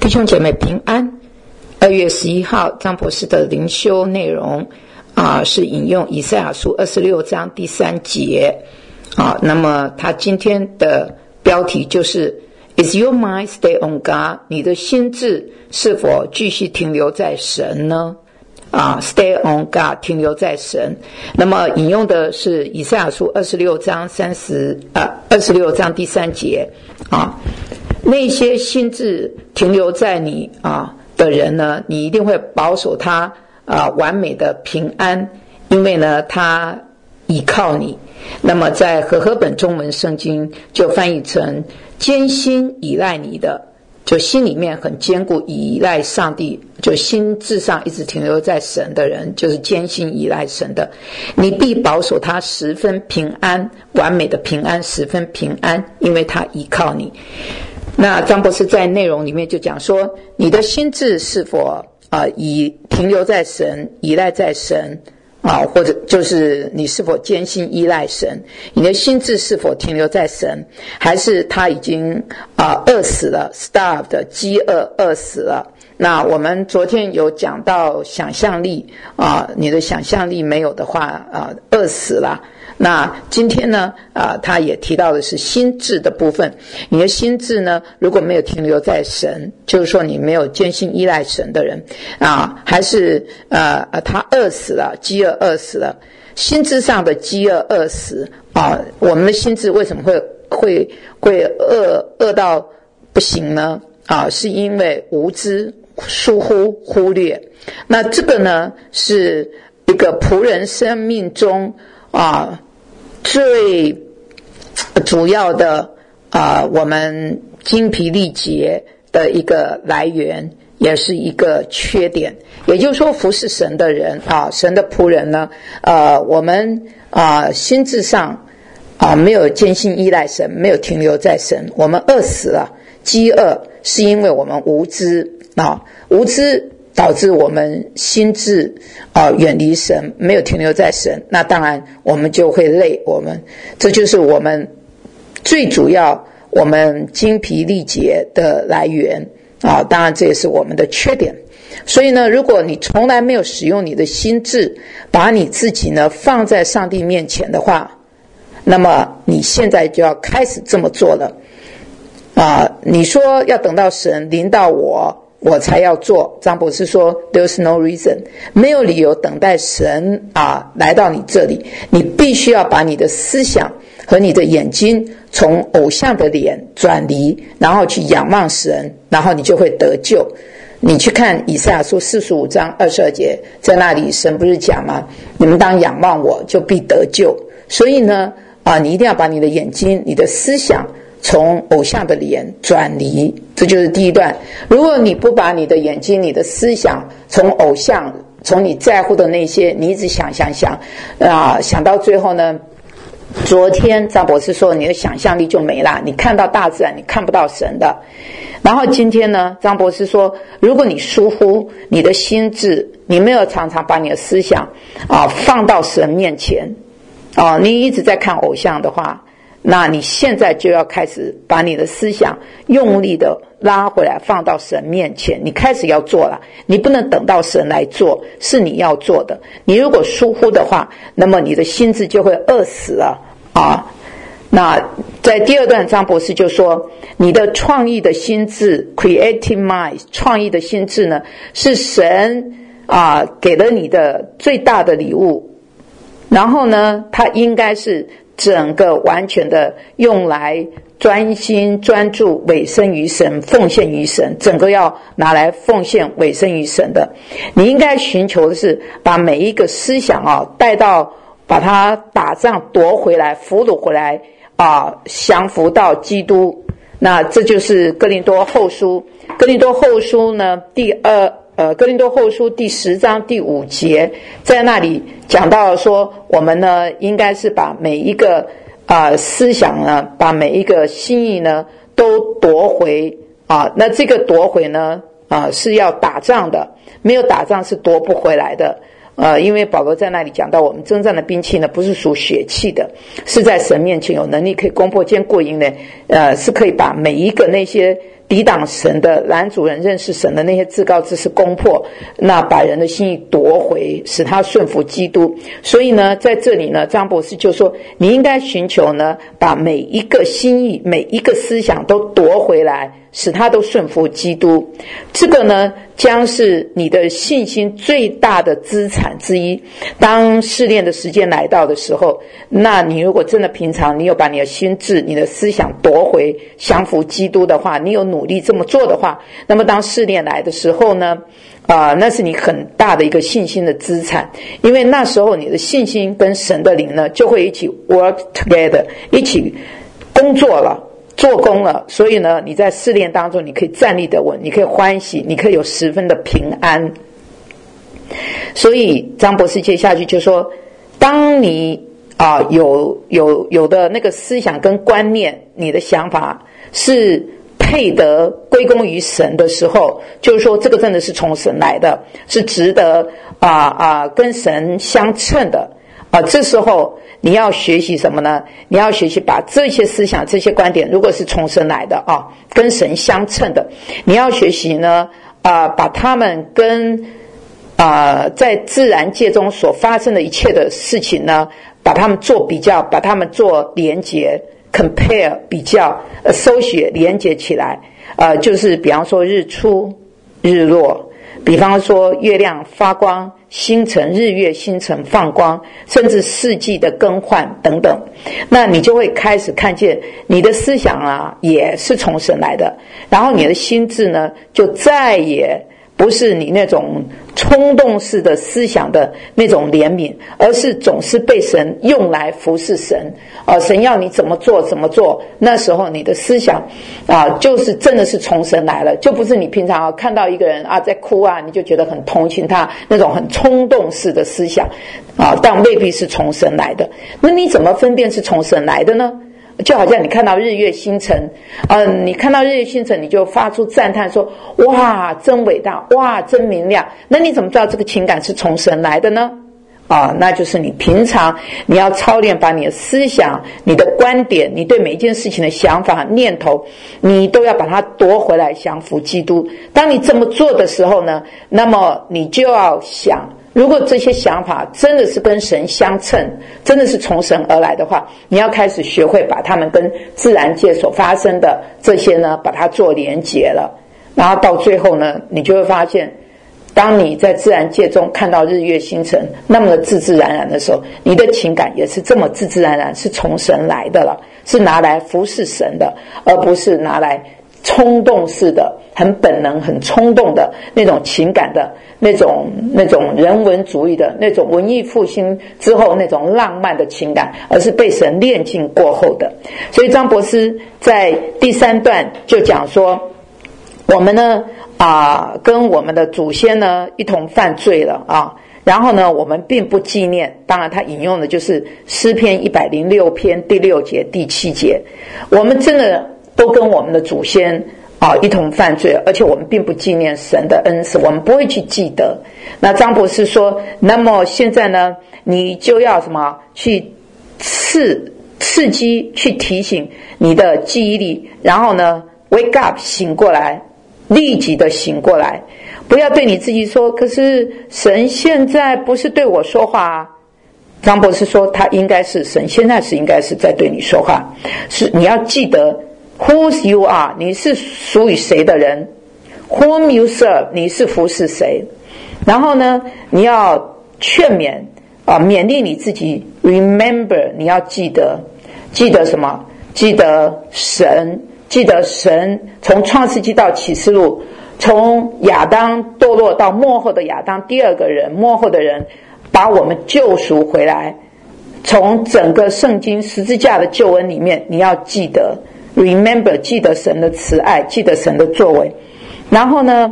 弟兄姐妹平安。2月11号张博士的灵修内容是引用以赛亚书26章第3节那么他今天的标题就是 Is your mind stay on God？ 你的心智是否继续停留在神呢？Stay on God， 停留在神。那么引用的是以赛亚书26章26章第3节那些心智停留在你的人呢，你一定会保守他完美的平安，因为呢他依靠你。那么在和合本中文圣经就翻译成坚心依赖你的，就心里面很坚固依赖上帝，就心智上一直停留在神的人，就是坚心依赖神的，你必保守他十分平安，完美的平安，十分平安，因为他依靠你。那张博士在内容里面就讲说，你的心智是否停留在神，依赖在神或者就是你是否坚信依赖神？你的心智是否停留在神，还是他已经饿死了 starved 饥饿死了？那我们昨天有讲到想象力你的想象力没有的话饿死了。那今天呢他也提到的是心智的部分。你的心智呢如果没有停留在神，就是说你没有坚信依赖神的人还是他饿死了，饥饿饿死了。心智上的饥饿饿死我们的心智为什么会饿到不行呢是因为无知、疏忽略。那这个呢是一个仆人生命中最主要的我们精疲力竭的一个来源，也是一个缺点。也就是说服侍神的人神的仆人呢我们心智上没有坚信依赖神，没有停留在神，我们饿死了。饥饿是因为我们无知无知导致我们心智远离神，没有停留在神，那当然我们就会累，这就是我们最主要我们精疲力竭的来源当然这也是我们的缺点。所以呢，如果你从来没有使用你的心智，把你自己呢放在上帝面前的话，那么你现在就要开始这么做了你说要等到神临到我才要做。张博士说 There's no reason， 没有理由等待神来到你这里。你必须要把你的思想和你的眼睛从偶像的脸转离，然后去仰望神，然后你就会得救。你去看以赛亚书45章22节，在那里神不是讲吗？你们当仰望我，就必得救。所以呢你一定要把你的眼睛、你的思想从偶像的脸转离，这就是第一段。如果你不把你的眼睛、你的思想从偶像、从你在乎的那些，你一直想想到最后呢，昨天张博士说你的想象力就没了，你看到大自然，你看不到神的。然后今天呢，张博士说，如果你疏忽你的心智，你没有常常把你的思想放到神面前你一直在看偶像的话，那你现在就要开始把你的思想用力的拉回来，放到神面前，你开始要做了。你不能等到神来做，是你要做的。你如果疏忽的话，那么你的心智就会饿死了那在第二段张博士就说，你的创意的心智 creative mind， 创意的心智呢是神给了你的最大的礼物，然后呢它应该是整个完全的用来专心专注委身于神，奉献于神，整个要拿来奉献委身于神的。你应该寻求的是把每一个思想带到，把它打仗夺回来，俘虏回来降服到基督。那这就是哥林多后书呢哥林多后书第10章第5节，在那里讲到说，我们呢应该是把每一个思想呢，把每一个心意呢都夺回那这个夺回呢是要打仗的，没有打仗是夺不回来的。因为保罗在那里讲到，我们征战的兵器呢，不是属血气的，是在神面前有能力可以攻破坚固营的，是可以把每一个那些抵挡神的拦阻人认识神的那些至高之事攻破，那把人的心意夺回，使他顺服基督。所以呢，在这里呢，张博士就说，你应该寻求呢，把每一个心意、每一个思想都夺回来，使他都顺服基督。这个呢，将是你的信心最大的资产之一。当试炼的时间来到的时候，那你如果真的平常你有把你的心智、你的思想夺回，降服基督的话，你有努力这么做的话，那么当试炼来的时候呢，那是你很大的一个信心的资产。因为那时候你的信心跟神的灵呢，就会一起 work together， 一起工作了，做工了。所以呢，你在试炼当中，你可以站立得稳，你可以欢喜，你可以有十分的平安。所以张博士接下去就说，当你有的那个思想跟观念，你的想法是配得归功于神的时候，就是说这个真的是从神来的，是值得跟神相称的这时候你要学习什么呢？你要学习把这些思想、这些观点，如果是从神来的跟神相称的，你要学习呢把它们跟在自然界中所发生的一切的事情呢，把它们做比较，把它们做连结 compare 比较associate 连结起来就是比方说日出日落，比方说月亮发光，星辰日月星辰放光，甚至四季的更换等等。那你就会开始看见你的思想也是从神来的，然后你的心智呢就再也不是你那种冲动式的思想的那种怜悯，而是总是被神用来服侍神神要你怎么做怎么做，那时候你的思想就是真的是从神来了，就不是你平常看到一个人在哭你就觉得很同情他那种很冲动式的思想但未必是从神来的。那你怎么分辨是从神来的呢？就好像你看到日月星辰你看到日月星辰，你就发出赞叹说，哇真伟大，哇真明亮。那你怎么知道这个情感是从神来的呢？那就是你平常你要操练，把你的思想、你的观点、你对每一件事情的想法念头，你都要把它夺回来，降服基督。当你这么做的时候呢，那么你就要想，如果这些想法真的是跟神相称，真的是从神而来的话，你要开始学会把它们跟自然界所发生的这些呢，把它做连结了。然后到最后呢，你就会发现，当你在自然界中看到日月星辰那么的自自然然的时候，你的情感也是这么自自然然，是从神来的了，是拿来服侍神的，而不是拿来冲动式的、很本能、很冲动的那种情感的那种人文主义的那种文艺复兴之后那种浪漫的情感，而是被神炼净过后的。所以张博士在第3段就讲说，我们呢跟我们的祖先呢一同犯罪了然后呢我们并不纪念。当然他引用的就是诗篇106篇第6节第7节，我们真的都跟我们的祖先一同犯罪，而且我们并不纪念神的恩赐，我们不会去记得。那张博士说，那么现在呢，你就要什么去刺激，去提醒你的记忆力，然后呢 wake up 醒过来，立即的醒过来，不要对你自己说，可是神现在不是对我说话张博士说，他应该是神现在应该是在对你说话，是你要记得 whose you are， 你是属于谁的人， whom you serve， 你是服侍谁。然后呢，你要劝勉勉励你自己 remember， 你要记得什么？记得神从创世纪到启示录，从亚当堕落到末后的亚当，第二个人末后的人把我们救赎回来。从整个圣经十字架的救恩里面，你要记得 remember， 记得神的慈爱，记得神的作为。然后呢，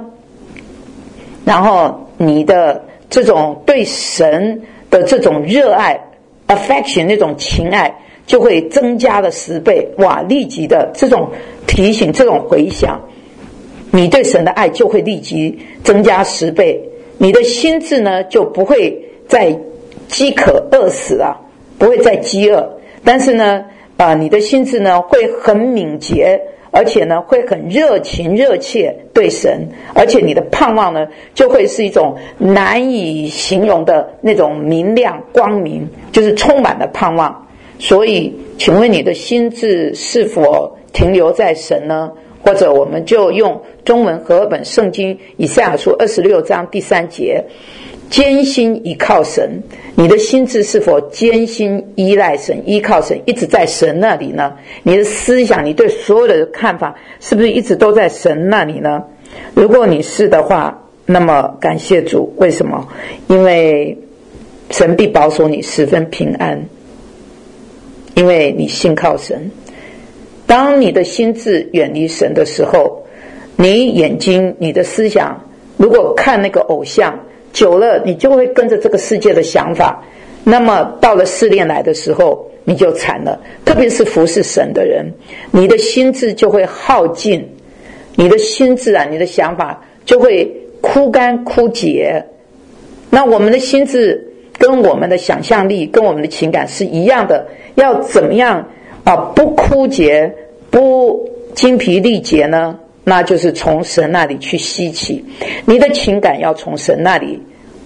你的这种对神的这种热爱 affection 那种情爱就会增加了10倍。哇，立即的这种提醒，这种回想，你对神的爱就会立即增加10倍。你的心智呢就不会再饥渴饿死不会再饥饿，但是呢你的心智呢会很敏捷而且呢会很热情热切对神，而且你的盼望呢就会是一种难以形容的那种明亮光明，就是充满了盼望。所以请问你的心智是否停留在神呢？或者我们就用中文和合本圣经以赛亚书26章第3节，坚心依靠神。你的心智是否坚心依赖神，依靠神，一直在神那里呢？你的思想，你对所有的看法是不是一直都在神那里呢？如果你是的话，那么感谢主。为什么？因为神必保守你十分平安，因为你信靠神。当你的心智远离神的时候，你眼睛你的思想如果看那个偶像久了，你就会跟着这个世界的想法，那么到了试炼来的时候你就惨了。特别是服侍神的人，你的心智就会耗尽，你的心智你的想法就会枯干枯竭。那我们的心智跟我们的想象力跟我们的情感是一样的，要怎么样不枯竭不精疲力竭呢？那就是从神那里去吸起。你的情感要从神那里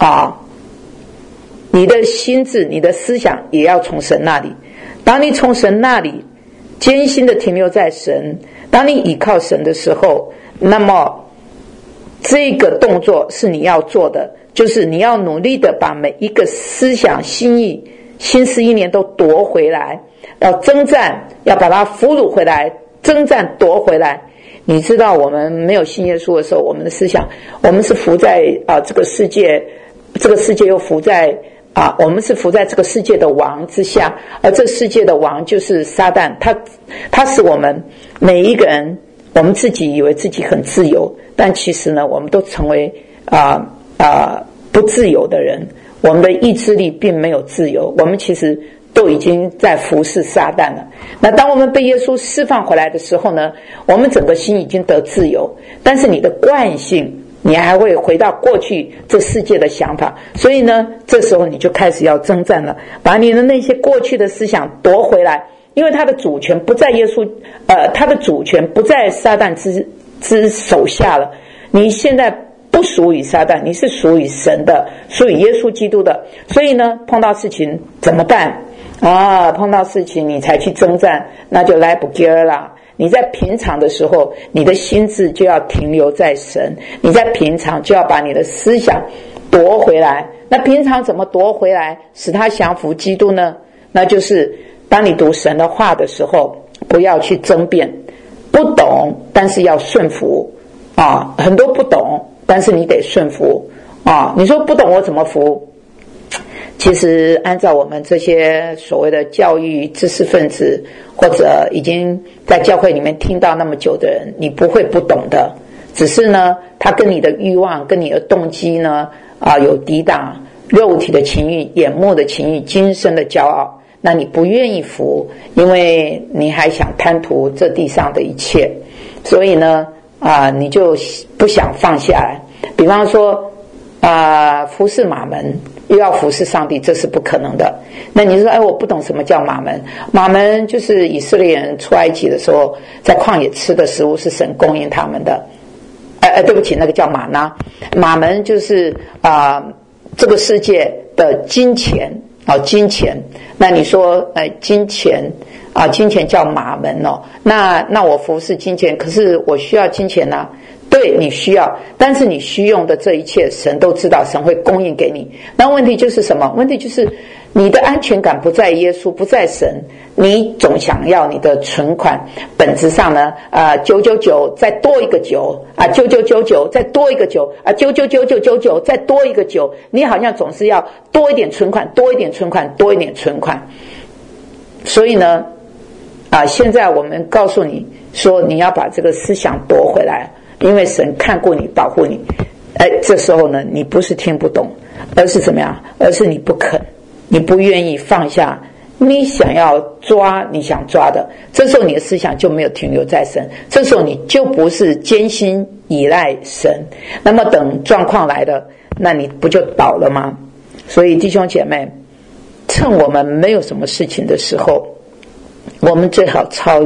你的心智你的思想也要从神那里。当你从神那里艰辛的停留在神，当你倚靠神的时候，那么这个动作是你要做的，就是你要努力的把每一个思想心意心思意念都夺回来，要征战，要把它俘虏回来，征战夺回来。你知道我们没有信耶稣的时候，我们的思想，我们是服在这个世界，这个世界又服在我们是服在这个世界的王之下，而这世界的王就是撒旦，他使我们每一个人，我们自己以为自己很自由，但其实呢，我们都成为不自由的人。我们的意志力并没有自由，我们其实都已经在服侍撒旦了。那当我们被耶稣释放回来的时候呢，我们整个心已经得自由，但是你的惯性你还会回到过去这世界的想法。所以呢，这时候你就开始要征战了，把你的那些过去的思想夺回来，因为他的主权不在耶稣他的主权不在撒旦之手下了。你现在不属于撒旦，你是属于神的，属于耶稣基督的。所以呢，碰到事情怎么办碰到事情你才去征战，那就来不及了。你在平常的时候，你的心智就要停留在神，你在平常就要把你的思想夺回来。那平常怎么夺回来使他降服基督呢？那就是当你读神的话的时候，不要去争辩，不懂但是要顺服很多不懂，但是你得顺服你说不懂我怎么服？其实按照我们这些所谓的教育知识分子，或者已经在教会里面听到那么久的人，你不会不懂的。只是呢，他跟你的欲望跟你的动机呢有抵挡，肉体的情欲、眼目的情欲、今生的骄傲，那你不愿意服，因为你还想贪图这地上的一切，所以呢你就不想放下来。比方说服侍马门又要服侍上帝，这是不可能的。那你说我不懂什么叫马门。马门就是以色列人出埃及的时候在旷野吃的食物，是神供应他们的。对不起，那个叫玛纳。马门就是这个世界的金钱金钱。那你说金钱金钱叫马门那我服侍金钱，可是我需要金钱对，你需要，但是你需用的这一切神都知道，神会供应给你。那问题就是什么？问题就是你的安全感不在耶稣，不在神，你总想要你的存款本质上呢999再多一个99999再多一个9999999再多一个9，你好像总是要多一点存款，多一点存款，多一点存款。所以呢现在我们告诉你说，你要把这个思想夺回来，因为神看过你，保护你。这时候呢，你不是听不懂，而是怎么样？而是你不肯，你不愿意放下你想要抓你想抓的。这时候你的思想就没有停留在神，这时候你就不是艰辛依赖神。那么等状况来了，那你不就倒了吗？所以弟兄姐妹，趁我们没有什么事情的时候，我们最好操练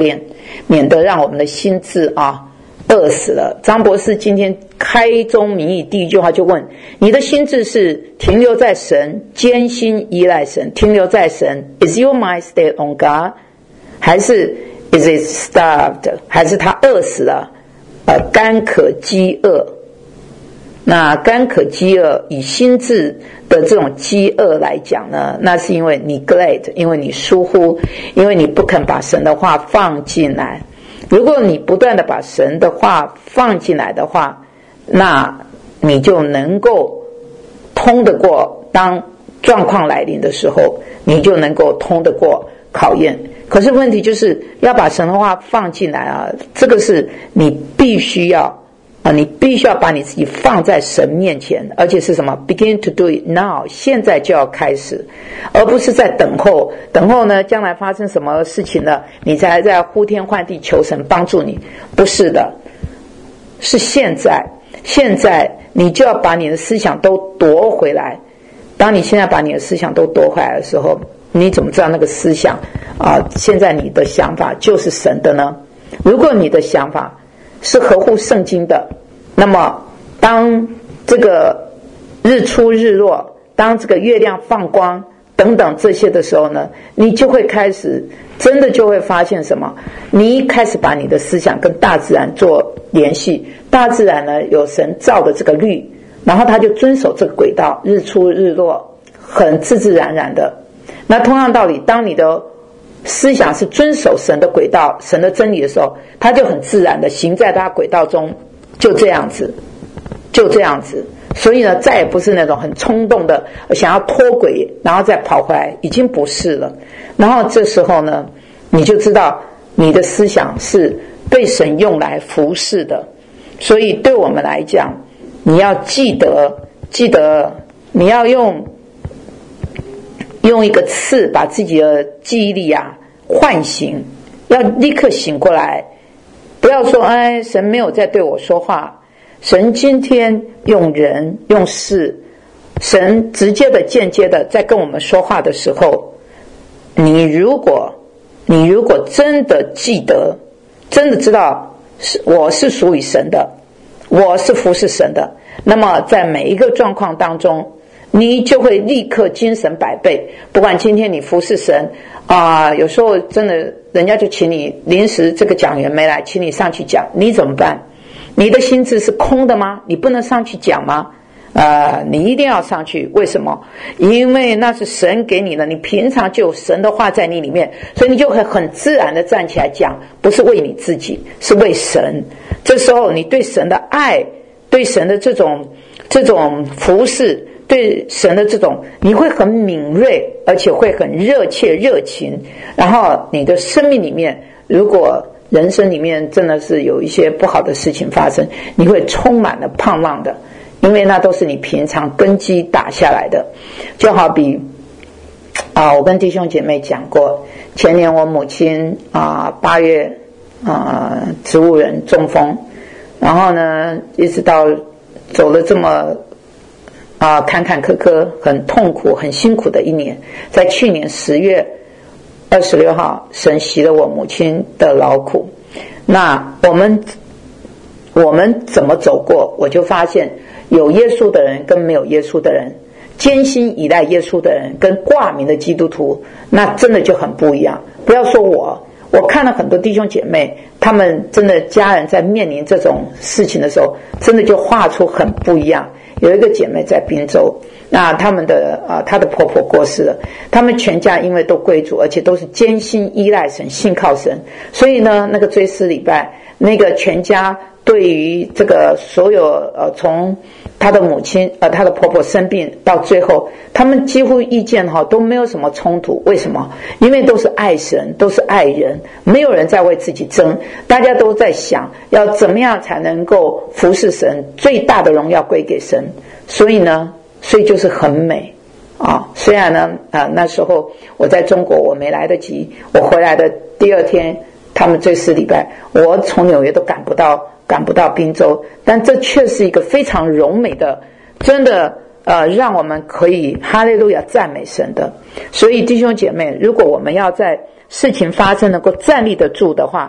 免得让我们的心智饿死了。张博士今天开宗明义第一句话就问，你的心智是停留在神，艰辛依赖神，停留在神 Is your mind stayed on God， 还是 Is it starved， 还是他饿死了，干渴饥饿。那干渴饥饿以心智的这种饥饿来讲呢，那是因为 neglect， 因为你疏忽，因为你不肯把神的话放进来。如果你不断的把神的话放进来的话，那你就能够通得过，当状况来临的时候，你就能够通得过考验。可是问题就是要把神的话放进来这个是你必须要你必须要把你自己放在神面前，而且是什么 begin to do it now， 现在就要开始，而不是在等候呢将来发生什么事情了你才在呼天唤地求神帮助你，不是的，是现在你就要把你的思想都夺回来。当你现在把你的思想都夺回来的时候，你怎么知道那个思想现在你的想法就是神的呢？如果你的想法是合乎圣经的，那么当这个日出日落，当这个月亮放光等等这些的时候呢，你就会开始真的就会发现什么，你一开始把你的思想跟大自然做联系，大自然呢有神造的这个律，然后他就遵守这个轨道，日出日落很自自然然的。那同样道理，当你的思想是遵守神的轨道，神的真理的时候，他就很自然的行在他轨道中，就这样子。所以呢，再也不是那种很冲动的想要脱轨然后再跑回来，已经不是了。然后这时候呢，你就知道你的思想是被神用来服侍的。所以对我们来讲，你要记得你要用一个刺把自己的记忆力唤醒，要立刻醒过来，不要说神没有在对我说话，神今天用人用事，神直接的间接的在跟我们说话的时候，你如果真的记得，真的知道我是属于神的，我是服侍神的，那么在每一个状况当中，你就会立刻精神百倍。不管今天你服侍神有时候真的人家就请你临时这个讲员没来，请你上去讲，你怎么办？你的心智是空的吗？你不能上去讲吗？你一定要上去。为什么？因为那是神给你的，你平常就有神的话在你里面，所以你就会很自然的站起来讲，不是为你自己，是为神。这时候你对神的爱，对神的这种服侍，对神的这种，你会很敏锐，而且会很热切热情。然后你的生命里面，如果人生里面真的是有一些不好的事情发生，你会充满了盼望的，因为那都是你平常根基打下来的。就好比我跟弟兄姐妹讲过，前年我母亲8月植物人中风，然后呢一直到走了这么坎坎坷坷，很痛苦很辛苦的一年，在去年10月26号神息了我母亲的劳苦。那我们怎么走过，我就发现有耶稣的人跟没有耶稣的人，艰辛依赖耶稣的人跟挂名的基督徒，那真的就很不一样。不要说我看了很多弟兄姐妹，他们真的家人在面临这种事情的时候，真的就画出很不一样。有一个姐妹在滨州，那他们的她的婆婆过世了，他们全家因为都归主，而且都是艰辛依赖神，信靠神，所以呢那个追思礼拜，那个全家对于这个所有从她的母亲她的婆婆生病到最后，他们几乎意见都没有什么冲突。为什么？因为都是爱神，都是爱人，没有人在为自己争，大家都在想要怎么样才能够服侍神，最大的荣耀归给神。所以就是很美虽然呢那时候我在中国我没来得及，我回来的第2天他们追思礼拜，我从纽约都赶不到滨州，但这却是一个非常柔美的，真的让我们可以哈利路亚赞美神的。所以弟兄姐妹，如果我们要在事情发生能够站立得住的话，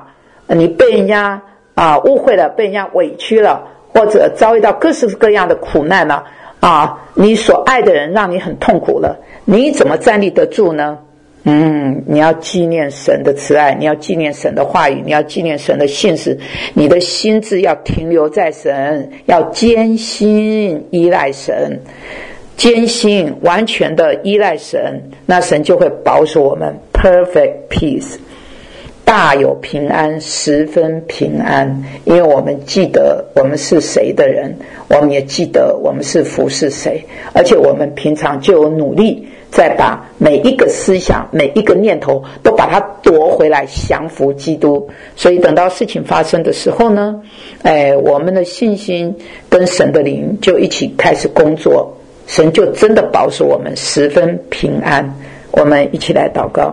你被人家误会了，被人家委屈了，或者遭遇到各式各样的苦难了你所爱的人让你很痛苦了，你怎么站立得住呢？你要纪念神的慈爱，你要纪念神的话语，你要纪念神的信实，你的心智要停留在神，要坚心依赖神，坚心完全的依赖神，那神就会保守我们 perfect peace， 大有平安，十分平安。因为我们记得我们是谁的人，我们也记得我们是服侍谁，而且我们平常就有努力再把每一个思想每一个念头都把它夺回来，降服基督。所以等到事情发生的时候呢，我们的信心跟神的灵就一起开始工作，神就真的保守我们十分平安。我们一起来祷告。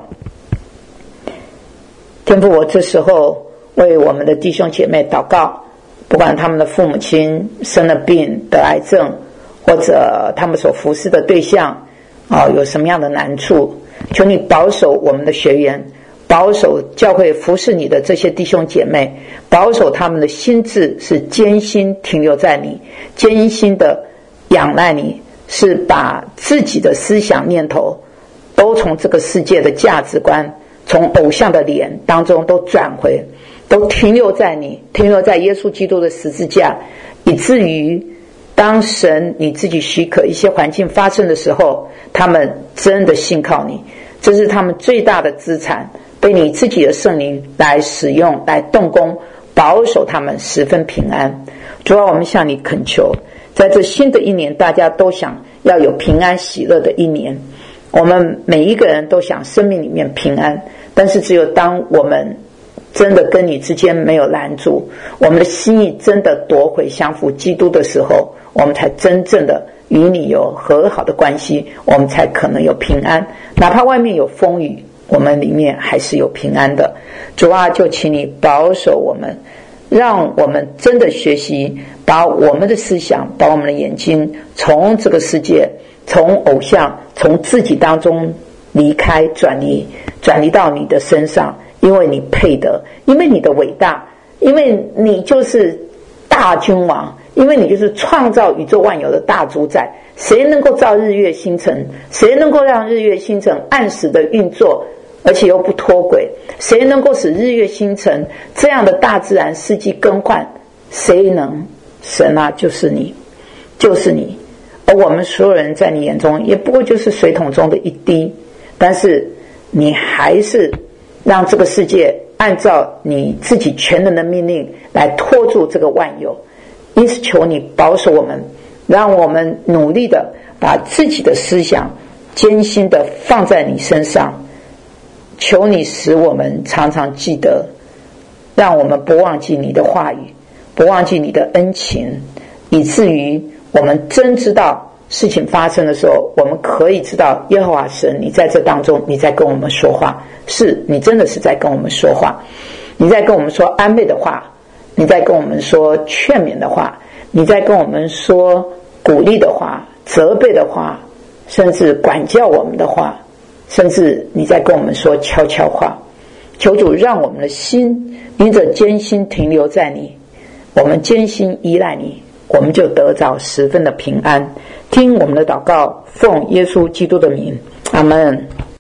天父，我这时候为我们的弟兄姐妹祷告，不管他们的父母亲生了病得癌症，或者他们所服侍的对象有什么样的难处，求你保守我们的学员，保守教会服侍你的这些弟兄姐妹，保守他们的心智是坚心停留在你，坚心的仰赖你，是把自己的思想念头都从这个世界的价值观，从偶像的脸当中都转回，都停留在你，停留在耶稣基督的十字架，以至于当神你自己许可一些环境发生的时候，他们真的信靠你，这是他们最大的资产，被你自己的圣灵来使用，来动工，保守他们十分平安。主啊，我们向你恳求，在这新的一年，大家都想要有平安喜乐的一年，我们每一个人都想生命里面平安，但是只有当我们真的跟你之间没有拦阻，我们的心意真的夺回降服基督的时候，我们才真正的与你有和好的关系，我们才可能有平安。哪怕外面有风雨，我们里面还是有平安的。主啊，就请你保守我们，让我们真的学习把我们的思想，把我们的眼睛从这个世界，从偶像，从自己当中离开，转移到你的身上，因为你配得，因为你的伟大，因为你就是大君王，因为你就是创造宇宙万有的大主宰。谁能够造日月星辰？谁能够让日月星辰按时的运作，而且又不脱轨？谁能够使日月星辰这样的大自然四季更换？谁能？神啊，就是你，就是你。而我们所有人在你眼中也不过就是水桶中的一滴，但是你还是让这个世界按照你自己全能的命令来拖住这个万有。因此求你保守我们，让我们努力的把自己的思想艰辛的放在你身上。求你使我们常常记得，让我们不忘记你的话语，不忘记你的恩情，以至于我们真知道事情发生的时候，我们可以知道耶和华神你在这当中，你在跟我们说话，是你真的是在跟我们说话，你在跟我们说安慰的话，你在跟我们说劝勉的话，你在跟我们说鼓励的话，责备的话，甚至管教我们的话，甚至你在跟我们说悄悄话。求主让我们的心因着艰辛停留在你，我们艰辛依赖你，我们就得着十分的平安。听我们的祷告，奉耶稣基督的名，阿们。